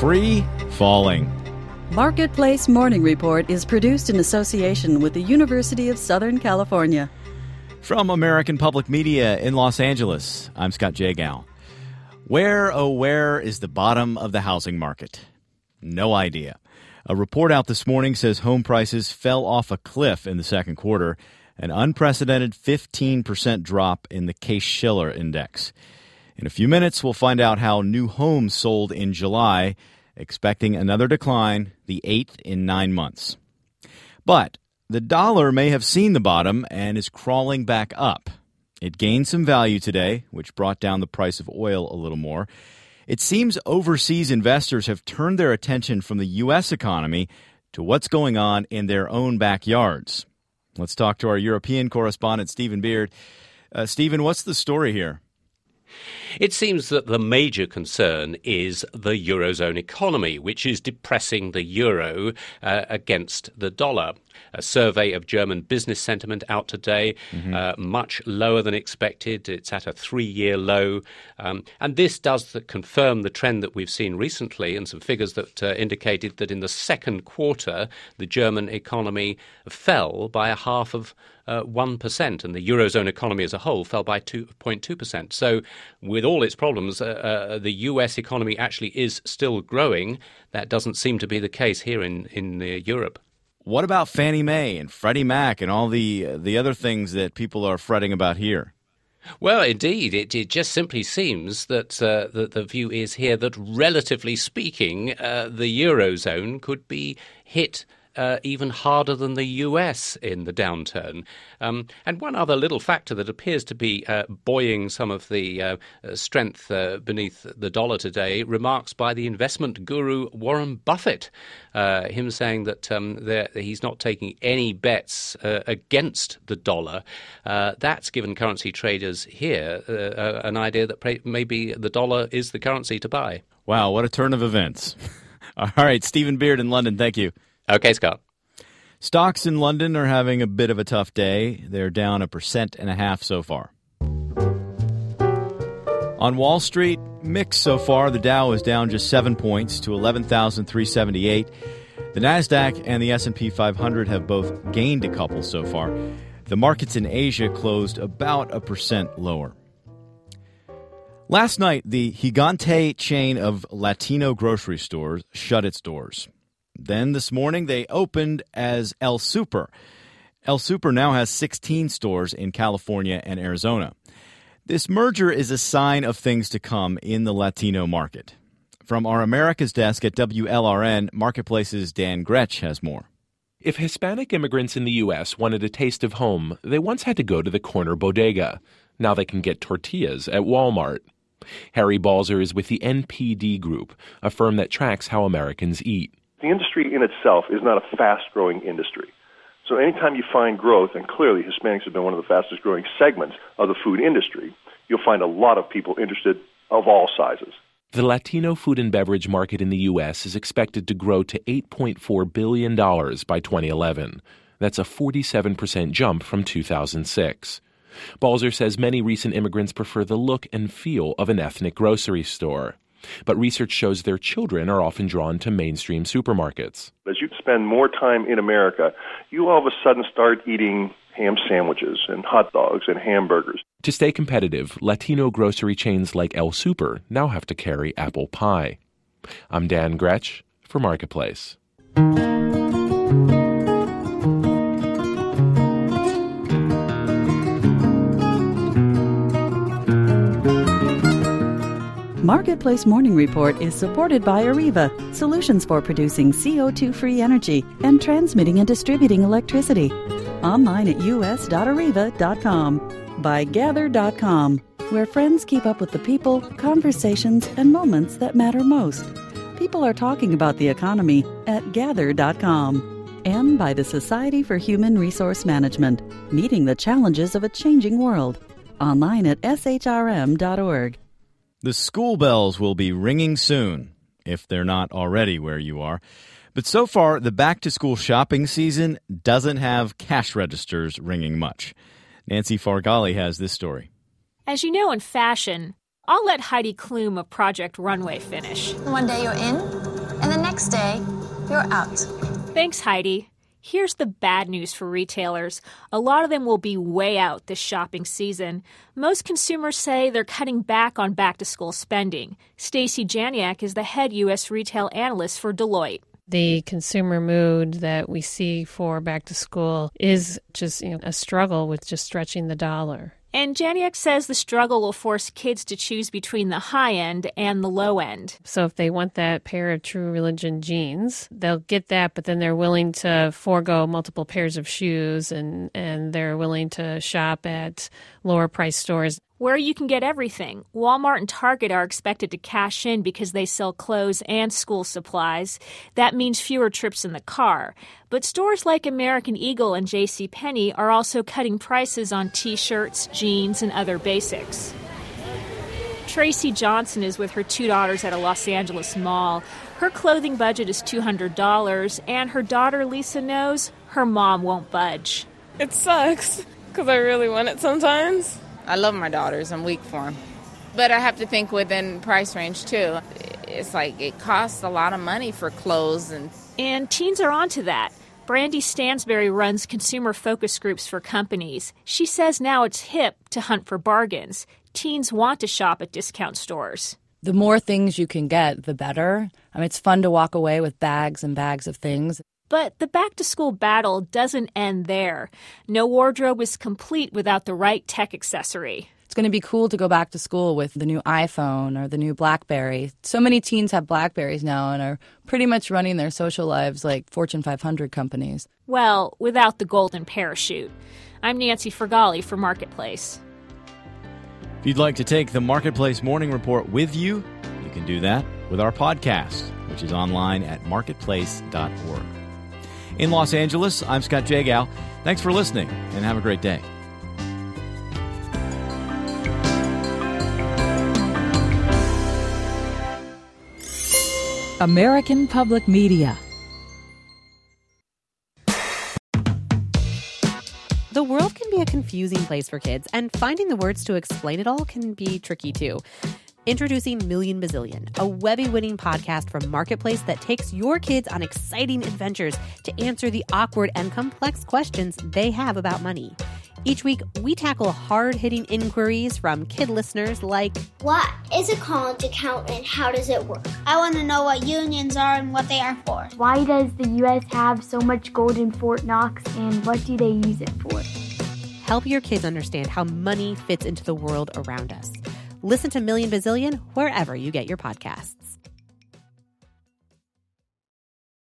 free falling. Marketplace Morning Report is produced in association with the University of Southern California. From American Public Media in Los Angeles, I'm Scott Jagow. Where, oh where is the bottom of the housing market? No idea. A report out this morning says home prices fell off a cliff in the second quarter, an unprecedented 15% drop in the Case-Shiller index. In a few minutes, we'll find out how new homes sold in July, expecting another decline, the 8th in 9 months. But the dollar may have seen the bottom and is crawling back up. It gained some value today, which brought down the price of oil a little more. It seems overseas investors have turned their attention from the U.S. economy to what's going on in their own backyards. Let's talk to our European correspondent, Stephen Beard. Stephen, what's the story here? It seems that the major concern is the Eurozone economy, which is depressing the euro against the dollar. A survey of German business sentiment out today, much lower than expected. It's at a 3-year low. And this does confirm the trend that we've seen recently, and some figures that indicated that in the second quarter, the German economy fell by a half of 1%, and the Eurozone economy as a whole fell by 2.2%. So with all its problems, the US economy actually is still growing. That doesn't seem to be the case here in Europe. What about Fannie Mae and Freddie Mac and all the other things that people are fretting about here? Well, indeed, it just simply seems that the view is here that, relatively speaking, the Eurozone could be hit even harder than the US in the downturn. And one other little factor that appears to be buoying some of the strength beneath the dollar today, remarks by the investment guru Warren Buffett, him saying that he's not taking any bets against the dollar. That's given currency traders here an idea that maybe the dollar is the currency to buy. Wow, what a turn of events. All right, Stephen Beard in London, thank you. Okay, Scott. Stocks in London are having a bit of a tough day. They're down 1.5% so far. On Wall Street, mixed so far. The Dow is down just 7 points to 11,378. The Nasdaq and the S&P 500 have both gained a couple so far. The markets in Asia closed about 1% lower. Last night, the Gigante chain of Latino grocery stores shut its doors. Then this morning, they opened as El Super. El Super now has 16 stores in California and Arizona. This merger is a sign of things to come in the Latino market. From our America's desk at WLRN, Marketplace's Dan Gretsch has more. If Hispanic immigrants in the U.S. wanted a taste of home, they once had to go to the corner bodega. Now they can get tortillas at Walmart. Harry Balzer is with the NPD Group, a firm that tracks how Americans eat. The industry in itself is not a fast-growing industry. So anytime you find growth, and clearly Hispanics have been one of the fastest-growing segments of the food industry, you'll find a lot of people interested of all sizes. The Latino food and beverage market in the U.S. is expected to grow to $8.4 billion by 2011. That's a 47% jump from 2006. Balzer says many recent immigrants prefer the look and feel of an ethnic grocery store. But research shows their children are often drawn to mainstream supermarkets. As you spend more time in America, you all of a sudden start eating ham sandwiches and hot dogs and hamburgers. To stay competitive, Latino grocery chains like El Super now have to carry apple pie. I'm Dan Gretsch for Marketplace. Marketplace Morning Report is supported by Areva, solutions for producing CO2-free energy and transmitting and distributing electricity. Online at us.areva.com. By Gather.com, where friends keep up with the people, conversations, and moments that matter most. People are talking about the economy at Gather.com. And by the Society for Human Resource Management, meeting the challenges of a changing world. Online at shrm.org. The school bells will be ringing soon, if they're not already where you are. But so far, the back-to-school shopping season doesn't have cash registers ringing much. Nancy Fargali has this story. As you know, in fashion, I'll let Heidi Klum of Project Runway finish. One day you're in, and the next day you're out. Thanks, Heidi. Here's the bad news for retailers. A lot of them will be way out this shopping season. Most consumers say they're cutting back on back-to-school spending. Stacy Janiak is the head U.S. retail analyst for Deloitte. The consumer mood that we see for back to school is just a struggle with just stretching the dollar. And Janiak says the struggle will force kids to choose between the high end and the low end. So if they want that pair of True Religion jeans, they'll get that, but then they're willing to forego multiple pairs of shoes and they're willing to shop at lower price stores. Where you can get everything. Walmart and Target are expected to cash in because they sell clothes and school supplies. That means fewer trips in the car. But stores like American Eagle and JCPenney are also cutting prices on T-shirts, jeans, and other basics. Tracy Johnson is with her two daughters at a Los Angeles mall. Her clothing budget is $200, and her daughter Lisa knows her mom won't budge. It sucks, because I really want it sometimes. I love my daughters. I'm weak for them. But I have to think within price range, too. It's like it costs a lot of money for clothes. And teens are onto that. Brandy Stansberry runs consumer focus groups for companies. She says now it's hip to hunt for bargains. Teens want to shop at discount stores. The more things you can get, the better. I mean, it's fun to walk away with bags and bags of things. But the back-to-school battle doesn't end there. No wardrobe is complete without the right tech accessory. It's going to be cool to go back to school with the new iPhone or the new BlackBerry. So many teens have BlackBerries now and are pretty much running their social lives like Fortune 500 companies. Well, without the golden parachute. I'm Nancy Fergali for Marketplace. If you'd like to take the Marketplace Morning Report with you, you can do that with our podcast, which is online at marketplace.org. In Los Angeles, I'm Scott Jagow. Thanks for listening, and have a great day. American Public Media. The world can be a confusing place for kids, and finding the words to explain it all can be tricky too. Introducing Million Bazillion, a Webby-winning podcast from Marketplace that takes your kids on exciting adventures to answer the awkward and complex questions they have about money. Each week, we tackle hard-hitting inquiries from kid listeners like, what is a college account and how does it work? I want to know what unions are and what they are for. Why does the U.S. have so much gold in Fort Knox and what do they use it for? Help your kids understand how money fits into the world around us. Listen to Million Bazillion wherever you get your podcasts.